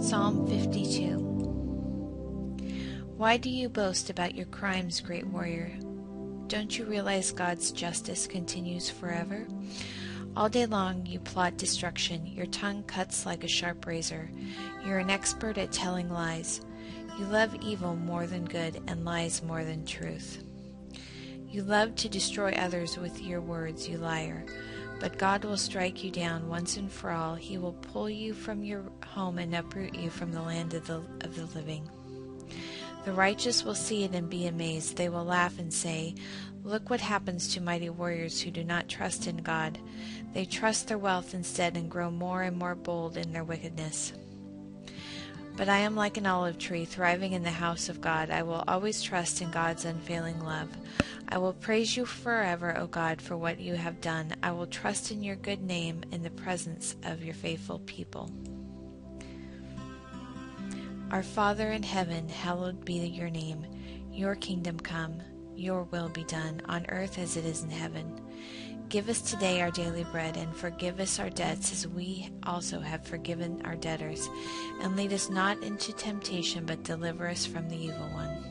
Psalm 52. Why do you boast about your crimes, great warrior? Don't you realize God's justice continues forever? All day long you plot destruction. Your tongue cuts like a sharp razor. You're an expert at telling lies. You love evil more than good and lies more than truth. You love to destroy others with your words, you liar. But God will strike you down once and for all. He will pull you from your home and uproot you from the land of the living. The righteous will see it and be amazed. They will laugh and say, "Look what happens to mighty warriors who do not trust in God. They trust their wealth instead and grow more and more bold in their wickedness." But I am like an olive tree thriving in the house of God. I will always trust in God's unfailing love. I will praise you forever, O God, for what you have done. I will trust in your good name in the presence of your faithful people. Our Father in heaven, hallowed be your name. Your kingdom come, your will be done, on earth as it is in heaven. Give us today our daily bread, and forgive us our debts as we also have forgiven our debtors. And lead us not into temptation, but deliver us from the evil one.